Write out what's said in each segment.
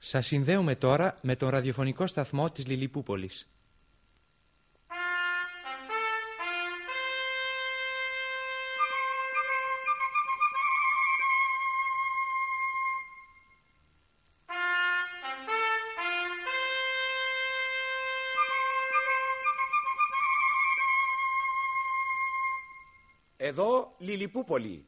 Σας συνδέουμε τώρα με τον ραδιοφωνικό σταθμό της Λιλιπούπολης. Εδώ Λιλιπούπολη.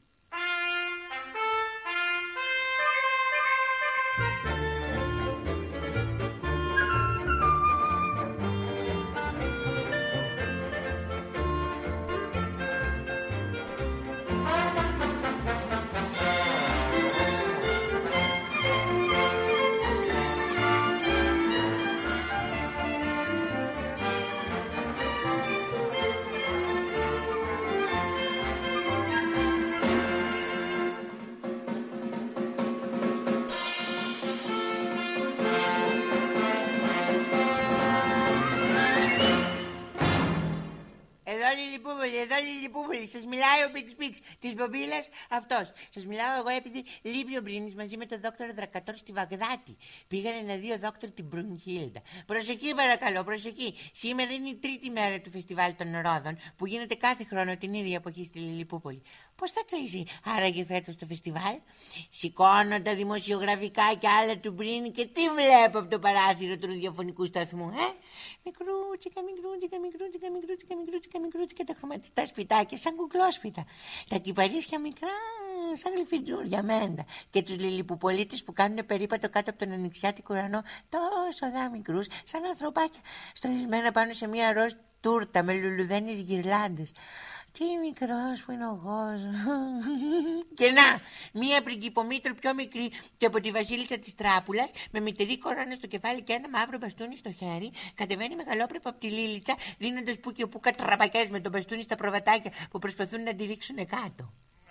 Εδώ Λιλιπούπολη, σας μιλάει ο Πίξ Πίξ της Μπομπίλας αυτός. Σας μιλάω εγώ επειδή λείπει ο Μπρίνης μαζί με τον δόκτωρο Δρακατόρ στη Βαγδάτη. Πήγανε να δει ο δόκτωρ την Μπρουνχίλντα. Προσοχή παρακαλώ, προσοχή. Σήμερα είναι η τρίτη μέρα του φεστιβάλ των Ρόδων που γίνεται κάθε χρόνο την ίδια εποχή στη Λιλιπούπολη. Πώς θα κλείσει άραγε φέτος το φεστιβάλ? Σηκώνω τα δημοσιογραφικά και άλλα του Μπρίνη και τι βλέπω από το παράθυρο του ραδιοφωνικού σταθμού, Μικρούτσικα, μικρούτσικα, μικρούτσικα, μικρούτσικα, μικρούτσικα, μικρούτσικα, τα χρωματιστά σπιτάκια σαν κουκλόσπιτα. Τα κυπαρίσια μικρά σαν γλυφιτζούρια μέντα. Και τους λιλιπουπολίτες που κάνουν περίπατο κάτω από τον ανοιξιάτικο ουρανό τόσο δά μικρούς σαν ανθρωπάκια στολισμένα πάνω σε μια ροζ τούρτα με λουλουδένιες γυρλάντες. Τι μικρός που είναι ο γος. Και να, μία πριγκιπομήτρου πιο μικρή και από τη βασίλισσα της Τράπουλας, με μητερή κορώνα στο κεφάλι και ένα μαύρο μπαστούνι στο χέρι, κατεβαίνει μεγαλόπρεπα από τη Λίλιτσα, δίνοντας που και που κατραπακές με το μπαστούνι στα προβατάκια που προσπαθούν να τη ρίξουν κάτω.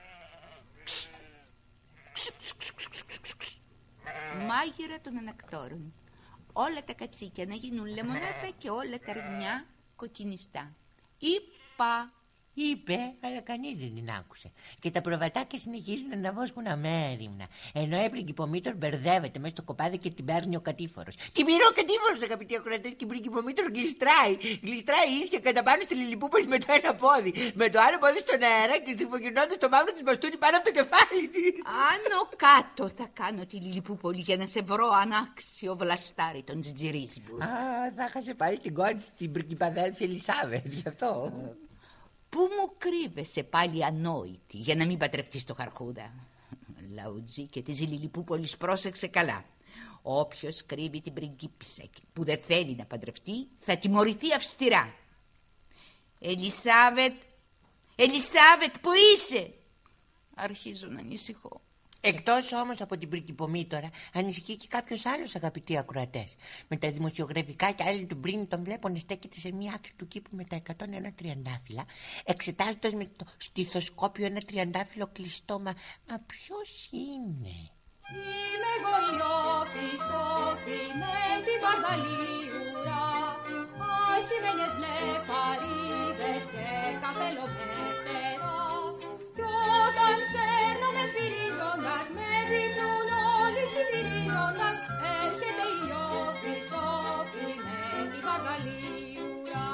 Μάγειρα των ανακτόρων. Όλα τα κατσίκια να γίνουν λεμονάτα και όλα τα αρνιά κοκκινιστά. Είπα. Είπε, αλλά κανείς δεν την άκουσε. Και τα προβατάκια συνεχίζουν να βόσκουν αμέριμνα. Ενώ η πριγκιπομήτωρ μπερδεύεται μέσα στο κοπάδι και την παίρνει ο κατήφορος. Την πήρε ο κατήφορος, αγαπητοί ακροατές, και η πριγκιπομήτωρ γλιστράει. Γλιστράει ίσια κατά πάνω στη Λιλιπούπολη με το ένα πόδι. Με το άλλο πόδι στον αέρα και στριφογυρνώντας το μαύρο της μπαστούνι πάνω από το κεφάλι της. Άνω κάτω θα κάνω τη Λιλιπούπολη για να σε βρω ανάξιο βλαστάρι των τζιτζιρίσμπου. Θα χάσε πάλι την κόρη στην πριγκιπαδέλφια Ελισάβετ, γι' αυτό. Πού μου κρύβεσαι πάλι ανόητη για να μην παντρευτείς το Χαρχούδα? Λαουτζή και της Λιλιπούπολης, πρόσεξε καλά. Όποιος κρύβει την πριγκίπισσα που δεν θέλει να παντρευτεί θα τιμωρηθεί αυστηρά. Ελισάβετ, Ελισάβετ, πού είσαι? Αρχίζω να ανησυχώ. Εκτός όμως από την πριγκιπομήτωρα, ανησυχεί και κάποιος άλλος, αγαπητοί ακροατές. Με τα δημοσιογραφικά και άλλοι του Μπρίνη τον βλέπω να στέκεται σε μία άκρη του κήπου με τα 101 τριαντάφυλλα, εξετάζοντας με το στιθοσκόπιο ένα τριαντάφυλλο κλειστό. Μα ποιος είναι? Είμαι εγώ η Όφη με την παρδαλίουρα, ασημένιες βλεφαρίδες και καπέλο δεύτερα. Κι όταν σέρνομαι σφυρίζοντας, με δείχνουν όλοι ψιθυρίζοντας, έρχεται η Όφη με την παρδαλίουρα.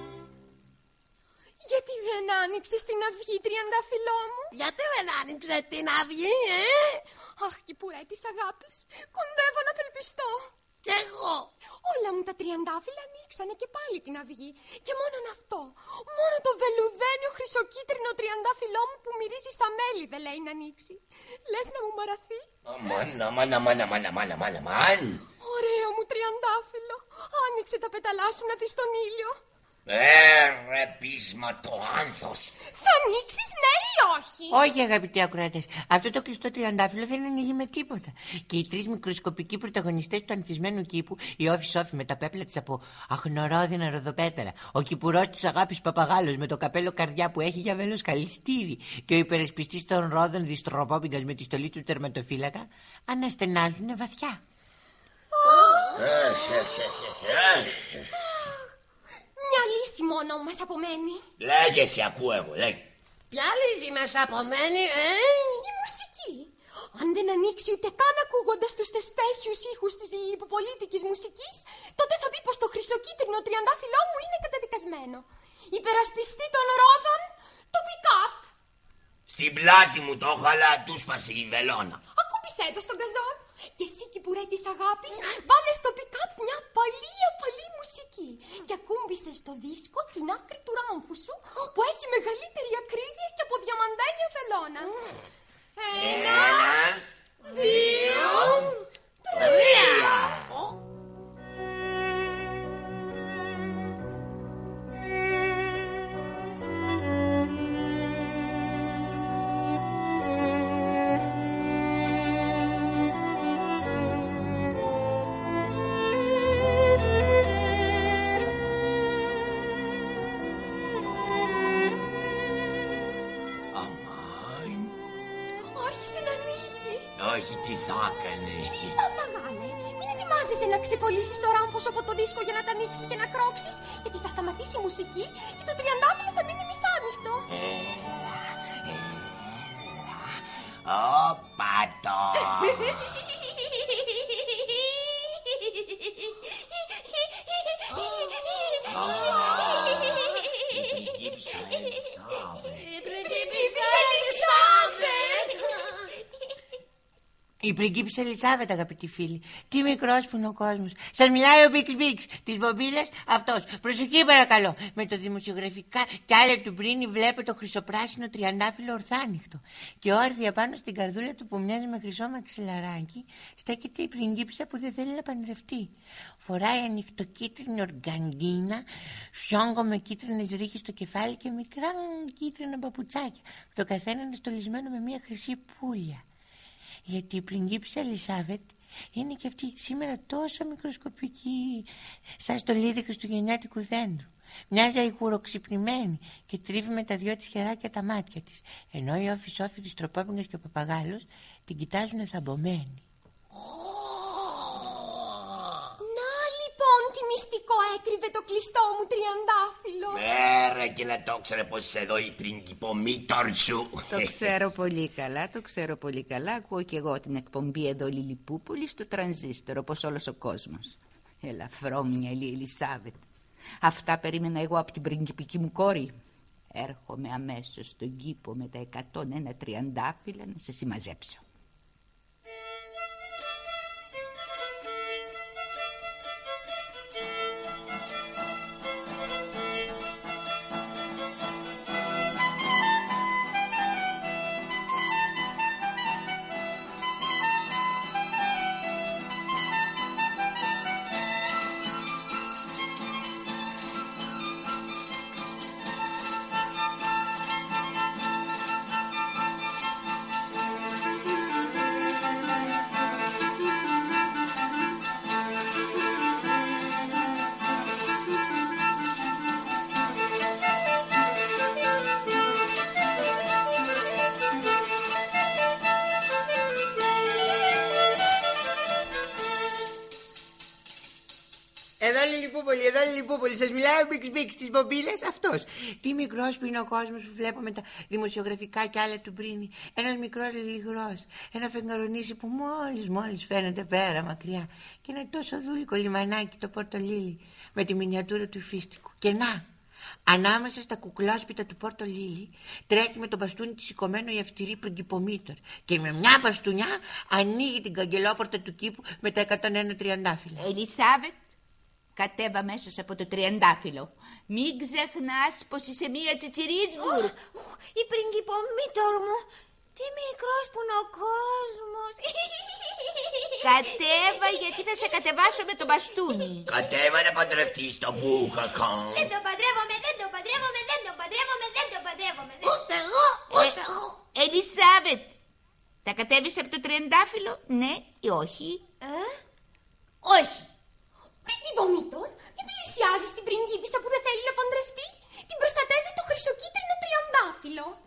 Γιατί δεν άνοιξες την αυγή, τριαντάφυλλό μου? Γιατί δεν άνοιξε την αυγή, Αχ, κυπουρέ της αγάπης, κοντεύω να απελπιστώ. Κι εγώ. Όλα μου τα τριαντάφυλλα ανοίξανε και πάλι την αυγή. Και μόνον αυτό, μόνο το βελουδένιο χρυσοκίτρινο τριαντάφυλλό μου που μυρίζει σαν μέλι δεν λέει να ανοίξει. Λες να μου μαραθεί? Αμάν. Ωραίο μου τριαντάφυλλο, άνοιξε τα πεταλά σου να δεις τον ήλιο. Ρε πείσματο άνθος. Θα ανοίξεις, ναι ή όχι? Όχι, αγαπητοί ακροατές, αυτό το κλειστό τριαντάφυλλο δεν ανοίγει με τίποτα. Και οι τρεις μικροσκοπικοί πρωταγωνιστές του ανθισμένου κήπου, η Όφη με τα πέπλα της από αχνορόδινα ροδοπέταλα, ο κυπουρός της αγάπης Παπαγάλος με το καπέλο καρδιά που έχει για βέλος καλυστήρι και ο υπερασπιστής των Ρόδων Διστροπόπιγκας με τη στολή του τερματοφύλακα, αναστενάζουν βαθιά. Μια λύση μόνο μας απομένει. Λέγε, σε ακούω εγώ, λέγε. Ποια λύση μας απομένει, Η μουσική. Αν δεν ανοίξει ούτε καν ακούγοντας τους θεσπέσιους ήχους της λιποπολίτικης μουσικής, τότε θα πει πως το χρυσοκίτρινο τριαντάφυλλό μου είναι καταδικασμένο. Υπερασπιστή των ρόδων, το pick-up. Στην πλάτη μου το έχω, αλλά του σπασε η βελόνα. Ακούμπησέ το στον καζόν. Και εσύ, κυπουρέ της αγάπης, βάλε στο pick-up μια πολύ μουσική. Και ακούμπησε στο δίσκο την άκρη του ράμφου σου, που έχει μεγαλύτερη ακρίβεια και από διαμαντένια βελόνα. 1, 2, 3. Όχι, τι θα έκανε. Παπαγάλε, μην ετοιμάζεσαι να ξεκολλήσεις το ράμφος από το δίσκο για να τα ανοίξεις και να κρόξεις, γιατί θα σταματήσει η μουσική και το τριαντάφυλλο θα μείνει μισάνοιχτο. Πατώ. Η πριγκίπισσα Ελισάβετ, αγαπητοί φίλοι. Τι μικρός που είναι ο κόσμος. Σας μιλάει ο Μπίξ Μπίξ της μπομπίλας αυτός. Προσοχή παρακαλώ. Με το δημοσιογραφικά κι άλλα του Μπρίνι βλέπω το χρυσοπράσινο τριαντάφυλλο ορθάνυχτο. Και όρθια πάνω στην καρδούλα του που μοιάζει με χρυσό μαξιλαράκι στέκεται η πριγκίπισσα που δεν θέλει να παντρευτεί. Φοράει ανοιχτοκίτρινη οργανγκίνα, φιόγκο με κίτρινες ρίχες στο κεφάλι και μικρά κίτρινα παπουτσάκια. Το καθένα είναι στολισμένο με μια χρυσή πουλια. Γιατί η πριγκίπισσα Ελισάβετ είναι και αυτή σήμερα τόσο μικροσκοπική, σαν στολίδι χριστουγεννιάτικου δέντρου. Μοιάζει αιγουροξυπνημένη και τρίβει με τα δυο της χεράκια τα μάτια της, ενώ οι όφι-σόφι της Τροπόπινγκας και ο Παπαγάλος την κοιτάζουν θαμπομένοι. Τι μυστικό έκρυβε το κλειστό μου τριαντάφυλλο. Μέρα και να το ξέρε πως είσαι εδώ η πριγκιπομήτωρ σου. Το ξέρω πολύ καλά, το ξέρω πολύ καλά. Ακούω και εγώ την εκπομπή εδώ Λιλιπούπολη στο τρανζίστορ, όπως όλος ο κόσμος. Ελαφρόμυαλη Ελισάβετ. Αυτά περίμενα εγώ από την πριγκιπική μου κόρη. Έρχομαι αμέσως στον κήπο με τα 101 τριαντάφυλλα να σε συμμαζέψω. Εδώ Λιλιπούπολη, σας μιλάει ο Μπίξ Μπίξ της μπομπίλας αυτός. Τι μικρός που είναι ο κόσμος που βλέπω με τα δημοσιογραφικά κι άλλα του Μπρίνι. Ένας μικρός λιγρός, ένα φεγγαρονίσι που μόλις φαίνεται πέρα μακριά. Και ένα τόσο δούλικο λιμανάκι το Πόρτο Λίλι με τη μινιατούρα του υφίστικου. Και να, ανάμεσα στα κουκλόσπιτα του Πόρτο Λίλι τρέχει με το μπαστούνι της σηκωμένο η αυστηρή πριγκιπομήτωρ. Και με μια μπαστούνια ανοίγει την καγκελόπορτα του κήπου με τα 101 τριαντάφυλλα. Ελισάβετ, κατέβα αμέσως από το τριαντάφυλλο. Μην ξεχνάς πως είσαι μία τσιτσιρίτσμπουργκ. Η πριγκιπομήτωρ μου. Τι μικρός που είναι ο κόσμος. Κατέβα, γιατί θα σε κατεβάσω με το μπαστούνι. Κατέβα να παντρευτείς τον Μπούχακαν. Δεν τον παντρεύομαι, δεν τον παντρεύομαι, δεν τον παντρεύομαι, δεν τον παντρεύομαι. Ούτε εγώ, ούτε εγώ. Ελισάβετ, θα κατέβεις από το τριαντάφυλλο, ναι ή όχι? Όχι. Πριγκιπομήτωρ, μην πλησιάζεις την πριγκίπισσα που δεν θέλει να παντρευτεί. Την προστατεύει το χρυσοκίτρινο τριαντάφυλλο.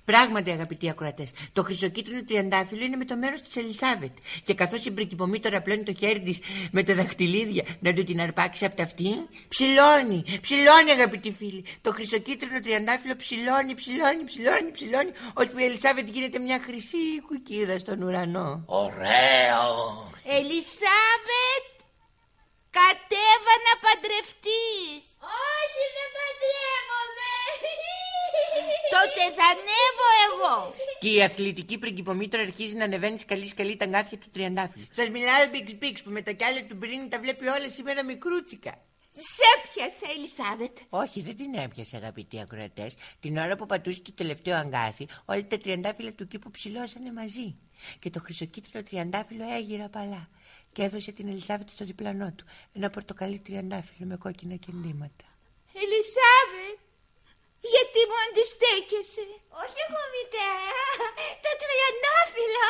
Πράγματι, αγαπητοί ακροατές, το χρυσοκίτρινο τριαντάφυλλο είναι με το μέρος της Ελισάβετ. Και καθώς η πριγκιπομήτωρα πλώνει το χέρι της με τα δαχτυλίδια να του την αρπάξει από τα αυτή, ψηλώνει, αγαπητοί φίλοι. Το χρυσοκίτρινο τριαντάφυλλο ψηλώνει, ώσπου η Ελισάβετ γίνεται μια χρυσή κουκκίδα στον ουρανό. Ωραίο. Ελισάβετ, κατέβα να παντρευτείς. Όχι, δεν παντρεύομαι. Τότε θα ανέβω εγώ. Και η αθλητική πριγκιπομήτωρα αρχίζει να ανεβαίνει σκαλί τα αγκάθια του τριαντάφυλλου. Σας μιλάει ο Μπίξ που με τα κιάλια του Μπρίνι τα βλέπει όλα σήμερα μικρούτσικα. Σε έπιασε, Ελισάβετ. Όχι, δεν την έπιασε, αγαπητοί ακροατές. Την ώρα που πατούσε το τελευταίο αγκάθι, όλα τα τριαντάφυλλα του κήπου ψηλώσανε μαζί. Και το χρυσοκίτρινο τριαντάφυλλο έγειρε απαλά και έδωσε την Ελισάβετ στο διπλανό του ένα πορτοκαλί τριαντάφυλλο με κόκκινα κεντήματα. Ελισάβετ, γιατί μου αντιστέκεσαι? Όχι εγώ, μητέρα. Τα τριαντάφυλλα.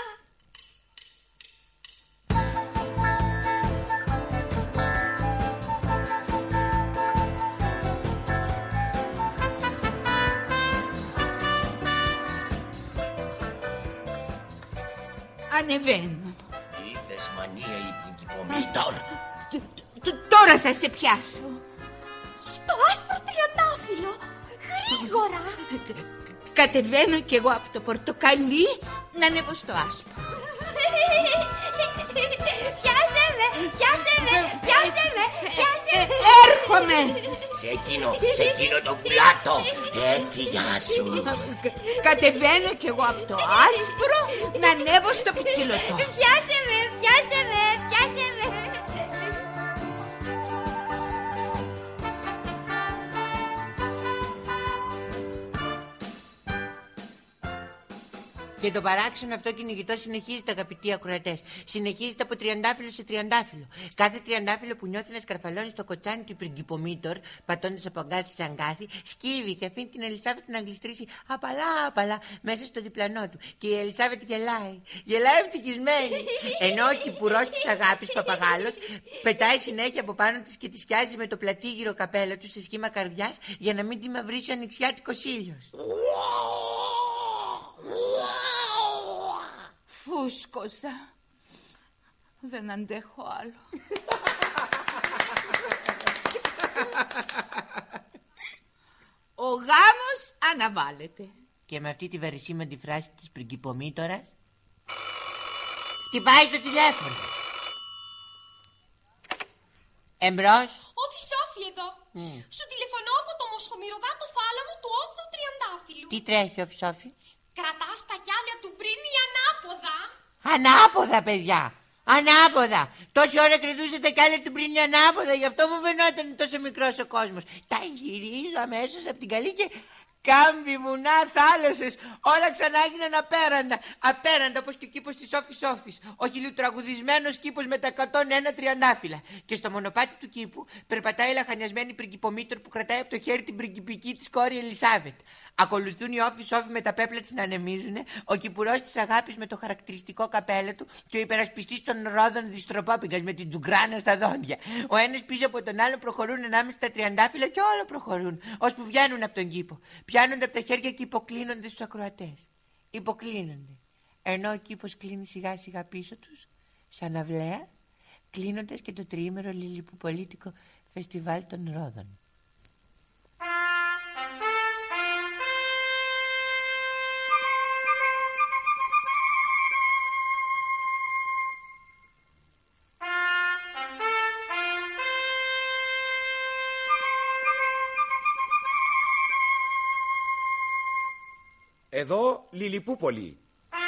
Ανεβαίνω. Είδες μανία η πριγκιπομήτωρα. Τώρα θα σε πιάσω. Στο άσπρο τριαντάφυλλο. Γρήγορα. Κατεβαίνω κι εγώ από το πορτοκαλί να ανέβω στο άσπρο. Πιάσε με. Έρχομαι. Σε εκείνο το βουλάτο. Έτσι, γεια σου. Κατεβαίνω κι εγώ από το άσπρο να ανέβω στο πιτσιλωτό. Πιάσε με. Και το παράξενο αυτό κυνηγητό συνεχίζεται, αγαπητοί ακροατές. Συνεχίζεται από τριαντάφυλλο σε τριαντάφυλλο. Κάθε τριαντάφυλλο που νιώθει να σκαρφαλώνει στο κοτσάνι του πριγκιπομήτωρ, πατώντας από αγκάθι σε αγκάθι, σκύβει και αφήνει την Ελισάβετ να γλιστρήσει απαλά μέσα στο διπλανό του. Και η Ελισάβετ γελάει ευτυχισμένη. Ενώ ο κυπουρός της αγάπης, Παπαγάλος, πετάει συνέχεια από πάνω της και τη σκιάζει με το πλατήγυρο καπέλο του σε σχήμα καρδιάς για να μην τη μαυρίσει ο ανοιξιάτικος ήλιος. Φούσκωσα. Δεν αντέχω άλλο. Ο γάμος αναβάλλεται. Και με αυτή τη βαρισίμαντη φράση της πριγκιπομήτωρας χτυπάει το τηλέφωνο. Εμπρός. Σόφι εδώ. Σου τηλεφωνώ από το μοσχομυρωδάτο θάλαμο του 8ου τριαντάφυλλου. Τι τρέχει, Σόφι? Κρατάς τα κιάλια του Μπρίνι ανάποδα. Ανάποδα, παιδιά! Ανάποδα! Τόση ώρα κρατούσε τα κιάλια του Μπρίνι ανάποδα, γι' αυτό μου φαινόταν τόσο μικρός ο κόσμος. Τα γυρίζω αμέσως από την καλή και κάμπι, βουνά, θάλασσες, όλα ξανά έγιναν απέραντα. Απέραντα όπως και ο κήπος της Σόφης. Ο χιλιοτραγουδισμένος κήπος με τα 101 τριαντάφυλλα. Και στο μονοπάτι του κήπου περπατάει η λαχανιασμένη πριγκιπομήτωρ που κρατάει από το χέρι την πριγκιπική της κόρη Ελισάβετ. Ακολουθούν οι Σόφη με τα πέπλα της να ανεμίζουν, ο κυπουρός της αγάπης με το χαρακτηριστικό καπέλο του και ο υπερασπιστής των ρόδων διστροπόπιγκας με την τζουγκράνα στα δόντια. Ο ένας πίσω από τον άλλο προχωρούν ανάμεσα στα τριαντάφυλλα και όλο προχωρούν, ώσπου βγαίνουν από τον κήπο. Πιάνονται από τα χέρια και υποκλίνονται στους ακροατές. Υποκλίνονται. Ενώ ο κήπος κλείνει σιγά σιγά πίσω τους, σαν αυλαία, κλείνοντας και το τριήμερο λιλιπουπολίτικο φεστιβάλ των Ρόδων. Εδώ Λιλιπούπολη.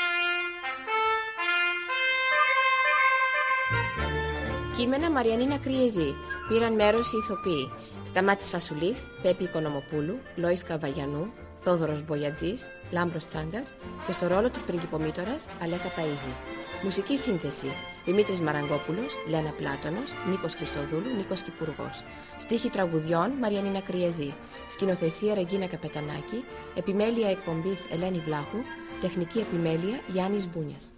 Κείμενα Μαριανίνα Κριεζή. Πήραν μέρος οι ηθοποιοί Σταμάτης Φασουλής, Πέπη Οικονομοπούλου, Λόης Καβαγιανού, Θόδωρος Μπογιατζής, Λάμπρος Τσάγκας και στο ρόλο της πριγκιπομήτωρας Αλέκα Παΐζη. Μουσική σύνθεση Δημήτρης Μαραγκόπουλος, Λένα Πλάτωνος, Νίκος Χριστοδούλου, Νίκος Κυπουργός. Στίχοι τραγουδιών Μαριανίνα Κριεζή. Σκηνοθεσία Ρεγκίνα Καπετανάκη. Επιμέλεια εκπομπής Ελένη Βλάχου. Τεχνική επιμέλεια Γιάννης Μπούνιας.